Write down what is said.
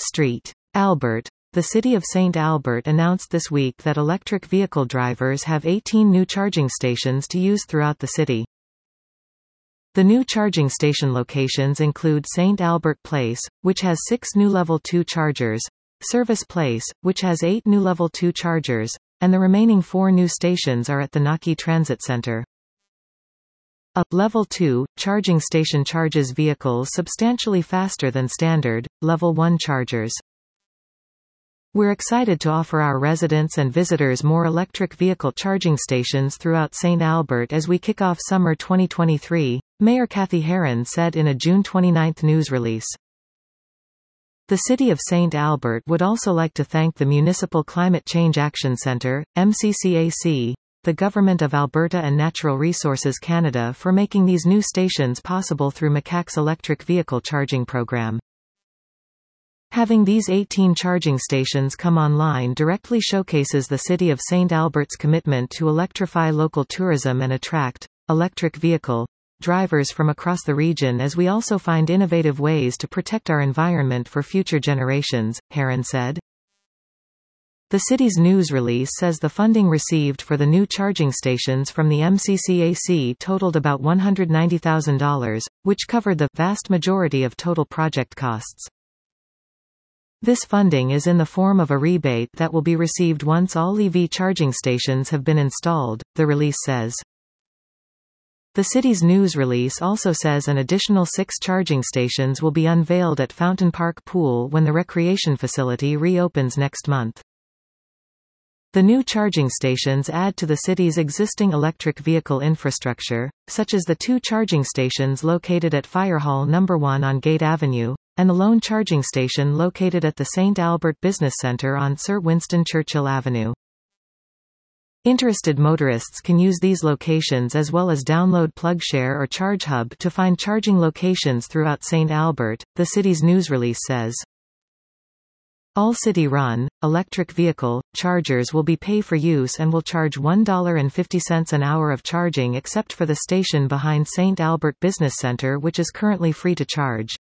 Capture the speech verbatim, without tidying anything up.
Street. Albert. The city of Saint Albert announced this week that electric vehicle drivers have eighteen new charging stations to use throughout the city. The new charging station locations include Saint Albert Place, which has six new Level two chargers, Service Place, which has eight new Level two chargers, and the remaining four new stations are at the Naki Transit Center. A Level two charging station charges vehicles substantially faster than standard Level one chargers. We're excited to offer our residents and visitors more electric vehicle charging stations throughout Saint Albert as we kick off summer twenty twenty-three, Mayor Kathy Heron said in a June twenty-ninth news release. The City of Saint Albert would also like to thank the Municipal Climate Change Action Centre, M C C A C, the Government of Alberta and Natural Resources Canada for making these new stations possible through Macaque's electric vehicle charging program. Having these eighteen charging stations come online directly showcases the City of Saint Albert's commitment to electrify local tourism and attract electric vehicle drivers from across the region, as we also find innovative ways to protect our environment for future generations, Heron said. The city's news release says the funding received for the new charging stations from the M C C A C totaled about one hundred ninety thousand dollars, which covered the vast majority of total project costs. This funding is in the form of a rebate that will be received once all E V charging stations have been installed, the release says. The city's news release also says an additional six charging stations will be unveiled at Fountain Park Pool when the recreation facility reopens next month. The new charging stations add to the city's existing electric vehicle infrastructure, such as the two charging stations located at Fire Hall number one on Gate Avenue, and the lone charging station located at the Saint Albert Business Center on Sir Winston Churchill Avenue. Interested motorists can use these locations as well as download PlugShare or ChargeHub to find charging locations throughout Saint Albert, the city's news release says. All city-run, electric vehicle chargers will be pay-for-use and will charge one dollar and fifty cents an hour of charging except for the station behind Saint Albert Business Center, which is currently free to charge.